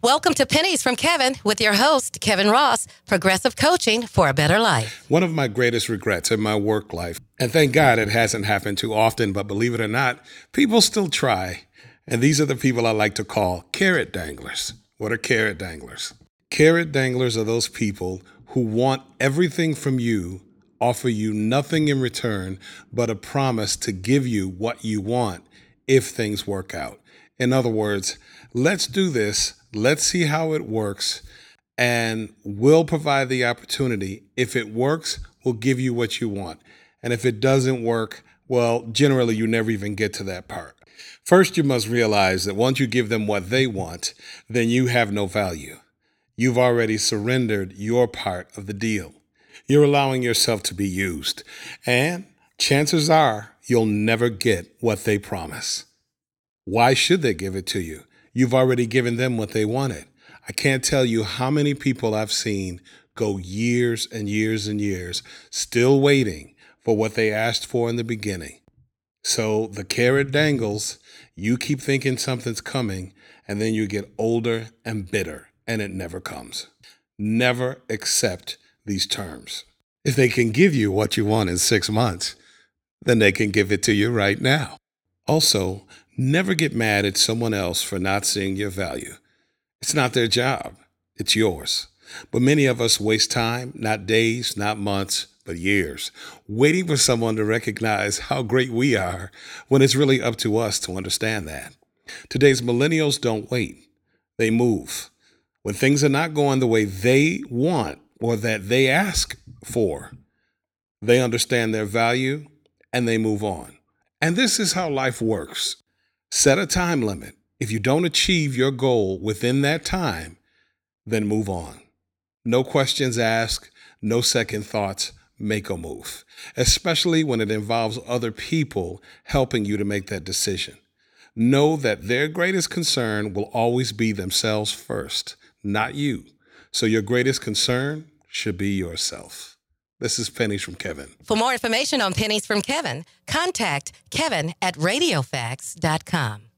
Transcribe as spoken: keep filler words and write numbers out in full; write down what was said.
Welcome to Pennies from Kevin with your host, Kevin Ross, Progressive Coaching for a Better Life. One of my greatest regrets in my work life, and thank God it hasn't happened too often, but believe it or not, people still try. And these are the people I like to call carrot danglers. What are carrot danglers? Carrot danglers are those people who want everything from you, offer you nothing in return, but a promise to give you what you want if things work out. In other words, let's do this, let's see how it works, and we'll provide the opportunity. If it works, we'll give you what you want. And if it doesn't work, well, generally you never even get to that part. First, you must realize that once you give them what they want, then you have no value. You've already surrendered your part of the deal. You're allowing yourself to be used. And chances are you'll never get what they promise. Why should they give it to you? You've already given them what they wanted. I can't tell you how many people I've seen go years and years and years still waiting for what they asked for in the beginning. So the carrot dangles, you keep thinking something's coming, and then you get older and bitter, and it never comes. Never accept these terms. If they can give you what you want in six months, then they can give it to you right now. Also, never get mad at someone else for not seeing your value. It's not their job, it's yours. But many of us waste time, not days, not months, but years, waiting for someone to recognize how great we are when it's really up to us to understand that. Today's millennials don't wait, they move. When things are not going the way they want or that they ask for, they understand their value and they move on. And this is how life works. Set a time limit. If you don't achieve your goal within that time, then move on. No questions asked, no second thoughts, make a move, especially when it involves other people helping you to make that decision. Know that their greatest concern will always be themselves first, not you. So your greatest concern should be yourself. This is Pennies from Kevin. For more information on Pennies from Kevin, contact Kevin at radiofax dot com.